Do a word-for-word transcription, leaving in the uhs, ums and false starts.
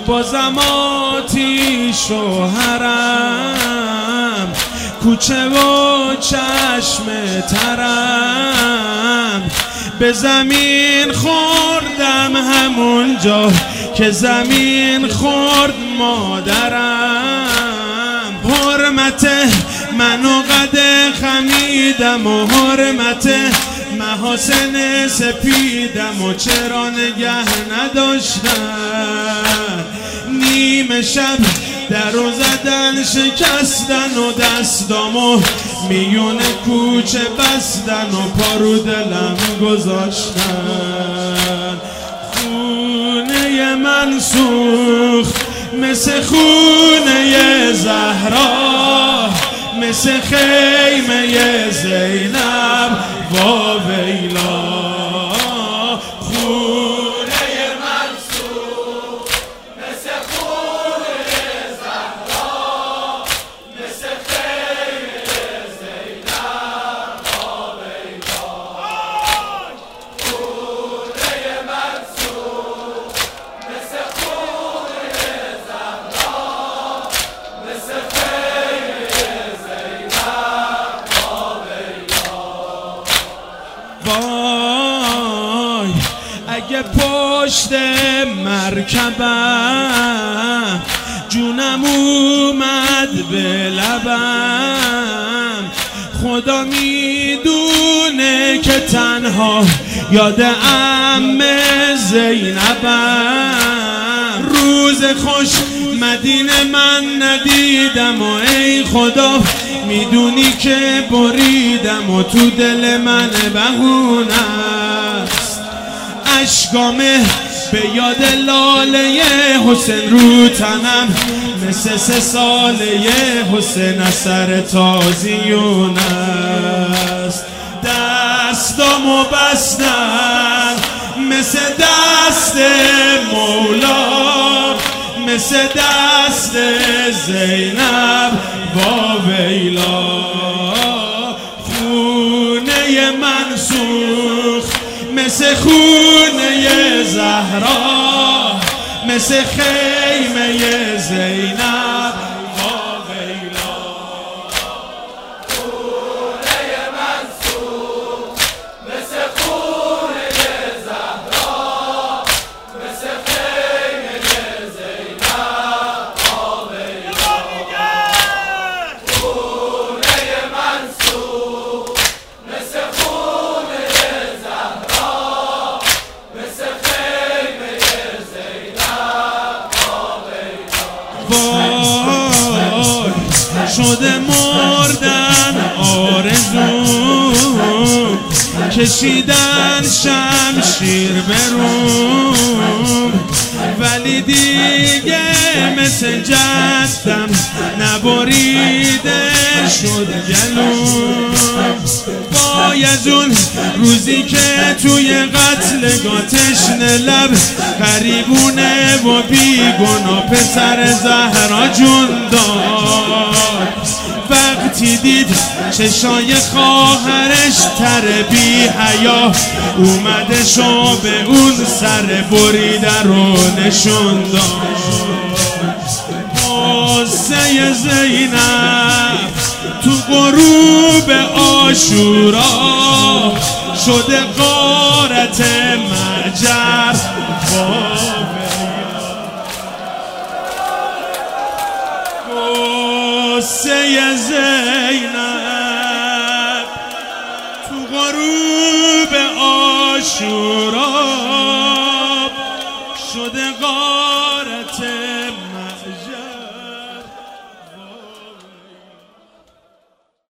بازم آتیش و حرم، کوچه و چشم ترم، به زمین خوردم همونجا که زمین خورد مادرم. حرمت منو قد خمیدم و حرمت محاسن سپیدم و چرا نگه نداشتن. نیمه شب در و زدن شکستن و دستامو میون کوچه بستن و پارو دلم گذاشتن. خونه من سوخت مثل خونه زهرا، مثل خیمه زینب وا ویلا. وای اگه پشت مرکبم جونم اومد به لبم، خدا میدونه که تنها یاد عم زینبم. روز خوش مدینه من ندیدم و ای خدا میدونی که بریدم و تو دل من بهونه است. اشکامه به یاد لاله حسین رو تنم، مثل سه ساله حسین اثر تازیون است. دستامو بستن مثل دست مولا، مثل دست زینب وا ویلا. خونه من سوخت مثل خونه زهرا، مثل خیمه زینب وا ویلا. خونه من سوخت مثل خونه زهرا، مثل خیمه زینب وا ویلا. خونه من سوخت مثل خونه زهرا، مثل خیمه زینب وا ویلا. وای شده مردن آرزوم، کشیدن شمشیر بروم، ولی دیگه مثل جدم نبریده شد گلوم. باید اون روزی که توی قتلگاه تشنه لب غریبونه و بیگناه پسر زهرا جون داد، وقتی دید چشای خواهرش تر بی حیا اومده شو به اون سر بریده رو نشون داد. قصه زینب تو غروب عاشورا شده غارت مهجر وا قصه زینب تو غروب عاشورا شده غارت